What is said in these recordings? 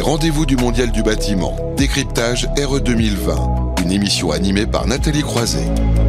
rendez-vous du Mondial du bâtiment. Décryptage RE 2020. Une émission animée par Nathalie Croiset.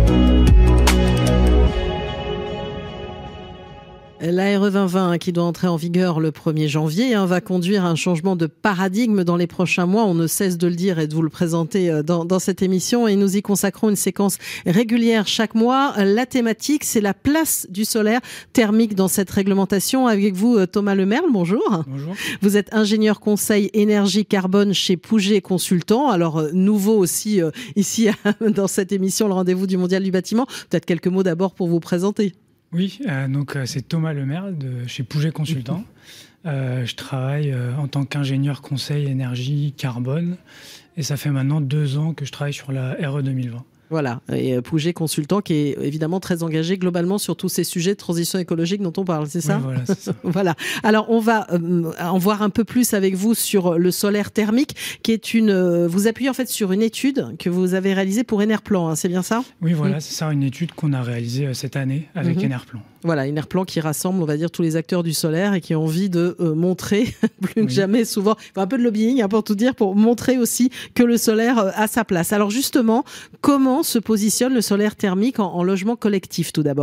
La RE 2020 qui doit entrer en vigueur le 1er janvier va conduire à un changement de paradigme dans les prochains mois. On ne cesse de le dire et de vous le présenter dans cette émission et nous y consacrons une séquence régulière chaque mois. La thématique, c'est la place du solaire thermique dans cette réglementation. Avec vous, Thomas Lemerle, bonjour. Bonjour. Vous êtes ingénieur conseil énergie carbone chez Pouget Consultant. Alors, nouveau aussi ici dans cette émission, le rendez-vous du Mondial du bâtiment. Peut-être quelques mots d'abord pour vous présenter. Oui, donc c'est Thomas Lemerle de chez Pouget Consultant. Je travaille en tant qu'ingénieur conseil énergie carbone et ça fait maintenant 2 ans que je travaille sur la RE 2020. Voilà, et Pouget Consultant qui est évidemment très engagé globalement sur tous ces sujets de transition écologique dont on parle, c'est ça ? Oui, voilà, c'est ça. Voilà. Alors, on va en voir un peu plus avec vous sur le solaire thermique, qui est vous appuyez en fait sur une étude que vous avez réalisée pour Enerplan, c'est bien ça ? Oui, voilà, c'est ça, une étude qu'on a réalisée cette année avec Enerplan. Voilà, Enerplan qui rassemble, on va dire, tous les acteurs du solaire et qui ont envie de montrer, plus que jamais, souvent, un peu de lobbying, pour tout dire, pour montrer aussi que le solaire a sa place. Alors justement, comment se positionne le solaire thermique en logement collectif, tout d'abord ?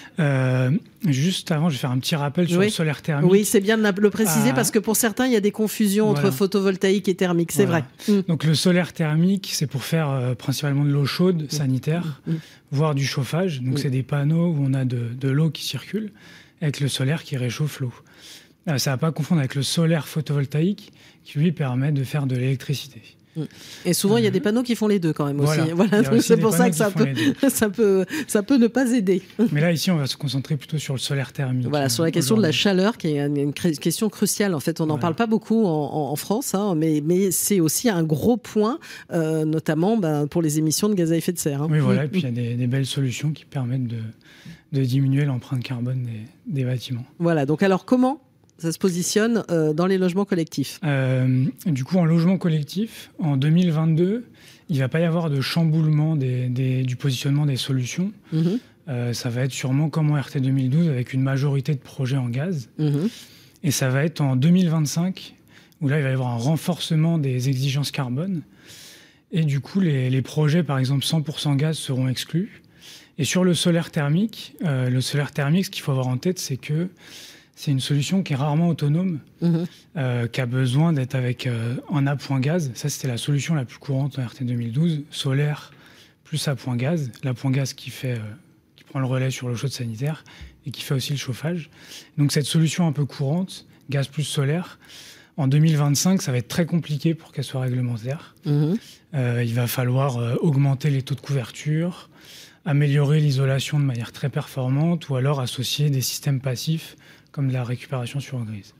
Juste avant, je vais faire un petit rappel sur le solaire thermique. Oui, c'est bien de le préciser parce que pour certains, il y a des confusions entre photovoltaïque et thermique, c'est vrai. Donc le solaire thermique, c'est pour faire principalement de l'eau chaude sanitaire, voire du chauffage. Donc c'est des panneaux où on a de l'eau qui circule avec le solaire qui réchauffe l'eau. Ça ne va pas confondre avec le solaire photovoltaïque qui lui permet de faire de l'électricité. Et souvent, il y a des panneaux qui font les deux quand même aussi. Voilà, donc c'est pour ça que ça peut ne pas aider. Mais là, ici, on va se concentrer plutôt sur le solaire thermique. Voilà, sur la question de la chaleur, qui est une question cruciale. En fait, on n'en parle pas beaucoup en France, mais c'est aussi un gros point, notamment pour les émissions de gaz à effet de serre. Oui, voilà. Et puis, il y a des belles solutions qui permettent de diminuer l'empreinte carbone des bâtiments. Voilà, donc alors comment ça se positionne dans les logements collectifs? Du coup, en logement collectif, en 2022, il ne va pas y avoir de chamboulement du positionnement des solutions. Ça va être sûrement comme en RT 2012, avec une majorité de projets en gaz. Et ça va être en 2025, où là, il va y avoir un renforcement des exigences carbone. Et du coup, les projets, par exemple, 100% gaz seront exclus. Et sur le solaire thermique, ce qu'il faut avoir en tête, c'est que c'est une solution qui est rarement autonome, qui a besoin d'être avec en appoint gaz. Ça, c'était la solution la plus courante en RT 2012, solaire plus appoint gaz. L'appoint gaz qui prend le relais sur l'eau chaude sanitaire et qui fait aussi le chauffage. Donc cette solution un peu courante, gaz plus solaire, en 2025, ça va être très compliqué pour qu'elle soit réglementaire. Il va falloir augmenter les taux de couverture, améliorer l'isolation de manière très performante ou alors associer des systèmes passifs comme de la récupération sur grise.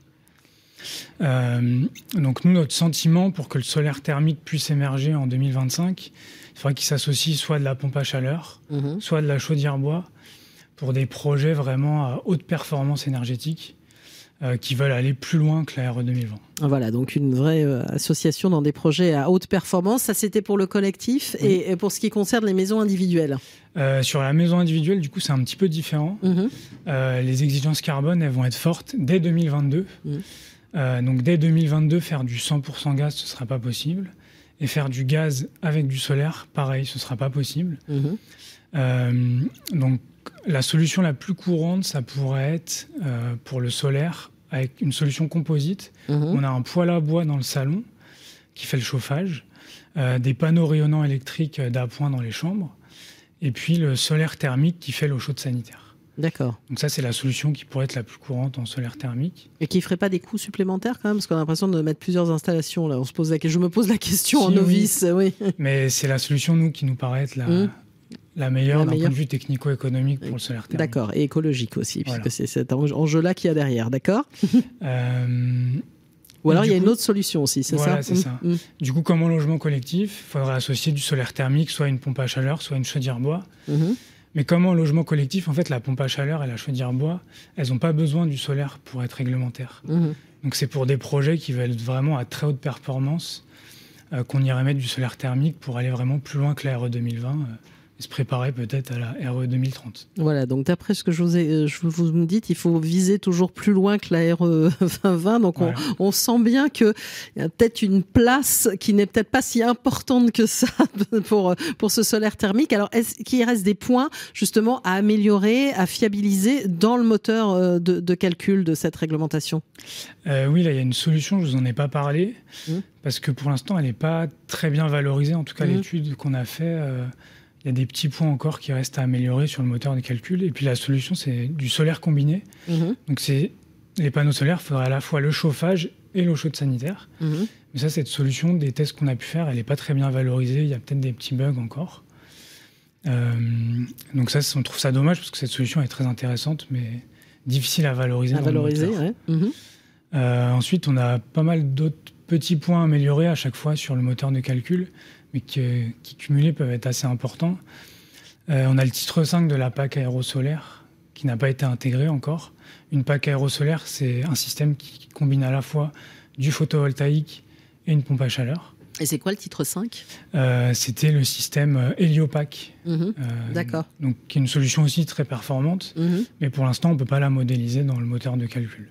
Donc nous, notre sentiment pour que le solaire thermique puisse émerger en 2025, il faudrait qu'il s'associe soit de la pompe à chaleur, soit de la chaudière bois, pour des projets vraiment à haute performance énergétique qui veulent aller plus loin que la RE 2020. Voilà, donc une vraie association dans des projets à haute performance. Ça, c'était pour le collectif. Et pour ce qui concerne les maisons individuelles? Sur la maison individuelle, du coup, c'est un petit peu différent. Les exigences carbone, elles vont être fortes dès 2022. Donc dès 2022, faire du 100% gaz, ce ne sera pas possible. Et faire du gaz avec du solaire, pareil, ce ne sera pas possible. Donc la solution la plus courante, ça pourrait être pour le solaire, avec une solution composite. On a un poêle à bois dans le salon qui fait le chauffage, des panneaux rayonnants électriques d'appoint dans les chambres, et puis le solaire thermique qui fait l'eau chaude sanitaire. D'accord. Donc ça, c'est la solution qui pourrait être la plus courante en solaire thermique. Et qui ne ferait pas des coûts supplémentaires quand même? Parce qu'on a l'impression de mettre plusieurs installations. Là. Je me pose la question en novice. Oui. Mais c'est la solution, nous, qui nous paraît être la meilleure d'un point de vue technico-économique pour le solaire thermique. D'accord, et écologique aussi, puisque c'est cet enjeu-là qu'il y a derrière, d'accord. Ou alors il y a une autre solution aussi, c'est ça? Voilà, c'est ça. Du coup, comme en logement collectif, il faudrait associer du solaire thermique, soit une pompe à chaleur, soit une chaudière bois. Mais comme en logement collectif, en fait, la pompe à chaleur et la chaudière bois, elles n'ont pas besoin du solaire pour être réglementaires. Donc c'est pour des projets qui veulent être vraiment à très haute performance qu'on irait mettre du solaire thermique pour aller vraiment plus loin que la RE 2020 se préparer peut-être à la RE 2030. Voilà, donc d'après ce que vous me dites, il faut viser toujours plus loin que la RE 2020. Donc voilà. on sent bien qu'il y a peut-être une place qui n'est peut-être pas si importante que ça pour ce solaire thermique. Alors, est-ce qu'il reste des points justement à améliorer, à fiabiliser dans le moteur de calcul de cette réglementation ? Oui, là, il y a une solution, je ne vous en ai pas parlé, parce que pour l'instant, elle n'est pas très bien valorisée. En tout cas, l'étude qu'on a faite... il y a des petits points encore qui restent à améliorer sur le moteur de calcul. Et puis la solution, c'est du solaire combiné. Donc les panneaux solaires, il faudra à la fois le chauffage et l'eau chaude sanitaire. Mais ça, cette solution, des tests qu'on a pu faire, elle n'est pas très bien valorisée. Il y a peut-être des petits bugs encore. Donc ça, on trouve ça dommage parce que cette solution est très intéressante, mais difficile à valoriser. Ensuite, on a pas mal d'autres petits points à améliorer à chaque fois sur le moteur de calcul, mais qui cumulés peuvent être assez importants. On a le titre 5 de la PAC aérosolaire qui n'a pas été intégré encore. Une PAC aérosolaire, c'est un système qui combine à la fois du photovoltaïque et une pompe à chaleur. Et c'est quoi le titre 5 ? C'était le système Heliopac. D'accord. Donc, qui est une solution aussi très performante, mais pour l'instant, on ne peut pas la modéliser dans le moteur de calcul.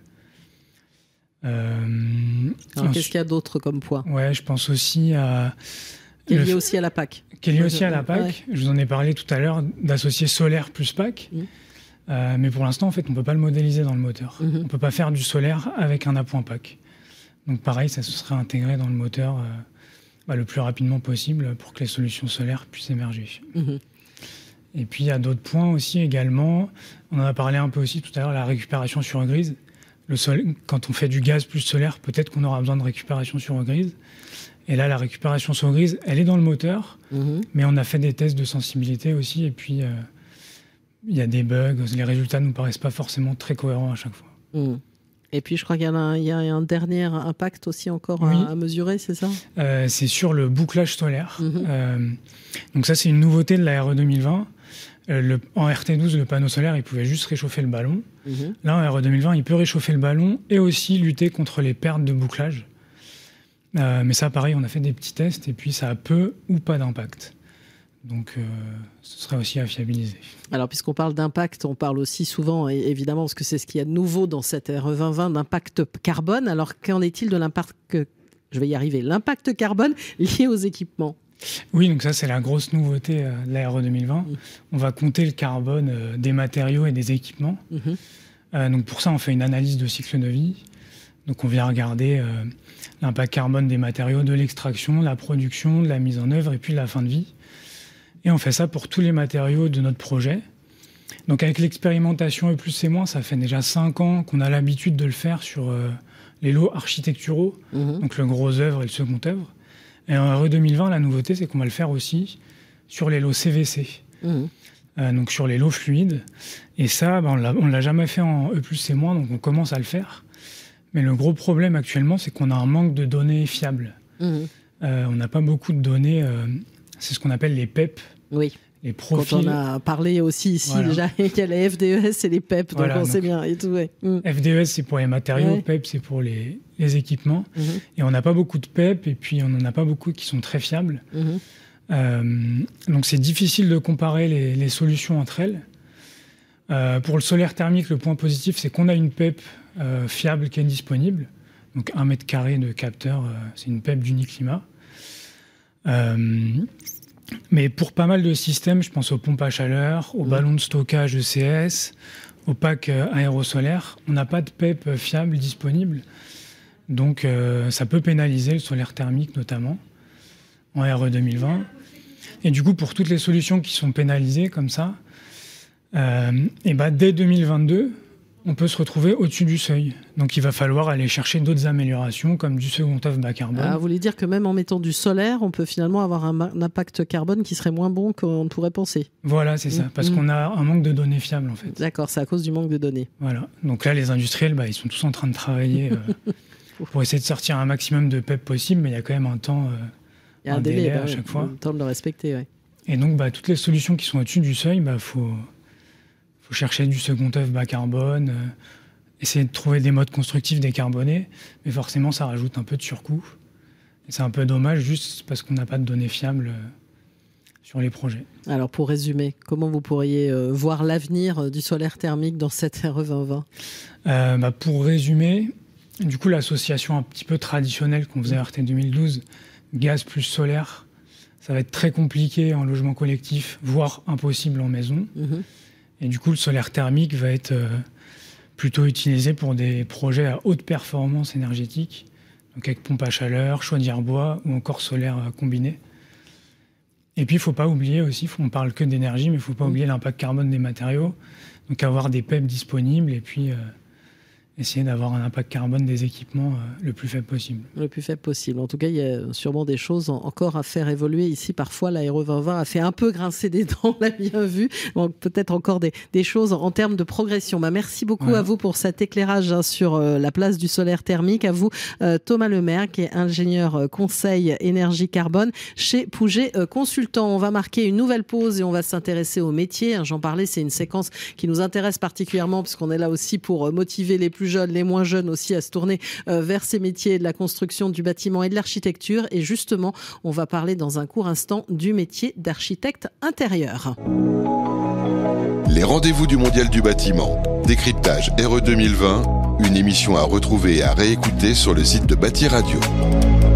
Alors, qu'est-ce qu'il y a d'autre comme point ? Ouais, je pense aussi à... Qui est lié aussi à la PAC. Qui est lié aussi à la PAC. Je vous en ai parlé tout à l'heure, d'associer solaire plus PAC. Mais pour l'instant, en fait, on ne peut pas le modéliser dans le moteur. On ne peut pas faire du solaire avec un appoint PAC. Donc pareil, ça se serait intégré dans le moteur le plus rapidement possible pour que les solutions solaires puissent émerger. Et puis, il y a d'autres points aussi également. On en a parlé un peu aussi tout à l'heure, la récupération sur grise. Quand on fait du gaz plus solaire, peut-être qu'on aura besoin de récupération sur grise. Et là, la récupération sur grise, elle est dans le moteur, mais on a fait des tests de sensibilité aussi, et puis il y a des bugs, les résultats ne nous paraissent pas forcément très cohérents à chaque fois. Et puis je crois qu'il y a un dernier impact aussi encore à mesurer, c'est ça ? C'est sur le bouclage solaire. Donc ça, c'est une nouveauté de la RE 2020. En RT12, le panneau solaire, il pouvait juste réchauffer le ballon. Là, en RE 2020, il peut réchauffer le ballon et aussi lutter contre les pertes de bouclage. Mais ça, pareil, on a fait des petits tests et puis ça a peu ou pas d'impact. Donc, ce serait aussi à fiabiliser. Alors, puisqu'on parle d'impact, on parle aussi souvent, évidemment, parce que c'est ce qu'il y a de nouveau dans cette RE 2020, d'impact carbone. Alors, qu'en est-il de l'impact, je vais y arriver, l'impact carbone lié aux équipements ? Oui, donc ça, c'est la grosse nouveauté de la RE 2020. On va compter le carbone des matériaux et des équipements. Donc, pour ça, on fait une analyse de cycle de vie. Donc, on vient regarder l'impact carbone des matériaux, de l'extraction, de la production, de la mise en œuvre et puis de la fin de vie. Et on fait ça pour tous les matériaux de notre projet. Donc avec l'expérimentation E+C-, ça fait déjà 5 ans qu'on a l'habitude de le faire sur les lots architecturaux, donc le gros œuvre et le second œuvre. Et en RE 2020, la nouveauté, c'est qu'on va le faire aussi sur les lots CVC, donc sur les lots fluides. Et ça, on ne l'a jamais fait en E+C-, donc on commence à le faire. Mais le gros problème actuellement, c'est qu'on a un manque de données fiables. On n'a pas beaucoup de données, c'est ce qu'on appelle les PEP, les profils. Quand on a parlé aussi ici déjà, il y a les FDES et les PEP, donc on sait bien. Et tout, FDES, c'est pour les matériaux, PEP, c'est pour les équipements. Et on n'a pas beaucoup de PEP, et puis on n'en a pas beaucoup qui sont très fiables. Donc c'est difficile de comparer les solutions entre elles. Pour le solaire thermique, le point positif, c'est qu'on a une PEP fiable qui est disponible. Donc 1 mètre carré de capteur, c'est une PEP d'Uniclimat. Mais pour pas mal de systèmes, je pense aux pompes à chaleur, aux ballons de stockage ECS, aux packs aérosolaires, on n'a pas de PEP fiable disponible. Donc ça peut pénaliser le solaire thermique notamment, en RE 2020. Et du coup, pour toutes les solutions qui sont pénalisées comme ça, dès 2022, on peut se retrouver au-dessus du seuil. Donc il va falloir aller chercher d'autres améliorations comme du second œuvre bas carbone. Vous voulez dire que même en mettant du solaire, on peut finalement avoir un impact carbone qui serait moins bon qu'on pourrait penser. Voilà, c'est ça, parce qu'on a un manque de données fiables en fait. D'accord, c'est à cause du manque de données. Voilà, donc là les industriels, ils sont tous en train de travailler pour essayer de sortir un maximum de PEP possible, mais il y a quand même un temps, il y a un délai à chaque fois. Le temps de le respecter, ouais. Et donc toutes les solutions qui sont au-dessus du seuil, faut chercher du second œuvre bas carbone, essayer de trouver des modes constructifs décarbonés, mais forcément ça rajoute un peu de surcoût. Et c'est un peu dommage juste parce qu'on n'a pas de données fiables sur les projets. Alors pour résumer, comment vous pourriez voir l'avenir du solaire thermique dans cette RE 2020 ? Pour résumer, du coup l'association un petit peu traditionnelle qu'on faisait à RT 2012, gaz plus solaire, ça va être très compliqué en logement collectif, voire impossible en maison. Et du coup le solaire thermique va être plutôt utilisé pour des projets à haute performance énergétique, donc avec pompe à chaleur, chaudière bois ou encore solaire combiné. Et puis il ne faut pas oublier aussi, on ne parle que d'énergie, mais il ne faut pas oublier l'impact carbone des matériaux, donc avoir des PEP disponibles et puis essayer d'avoir un impact carbone des équipements le plus faible possible. Le plus faible possible. En tout cas, il y a sûrement des choses encore à faire évoluer ici. Parfois, la RE 2020 a fait un peu grincer des dents, on l'a bien vu. Donc, peut-être encore des choses en termes de progression. Merci beaucoup à vous pour cet éclairage sur la place du solaire thermique. À vous, Thomas Lemaire, qui est ingénieur conseil énergie carbone chez Pouget Consultant. On va marquer une nouvelle pause et on va s'intéresser au métier. J'en parlais, c'est une séquence qui nous intéresse particulièrement puisqu'on est là aussi pour motiver les plus jeunes, les moins jeunes aussi à se tourner vers ces métiers de la construction, du bâtiment et de l'architecture. Et justement, on va parler dans un court instant du métier d'architecte intérieur. Les rendez-vous du Mondial du bâtiment. Décryptage RE 2020, une émission à retrouver et à réécouter sur le site de Bâti Radio.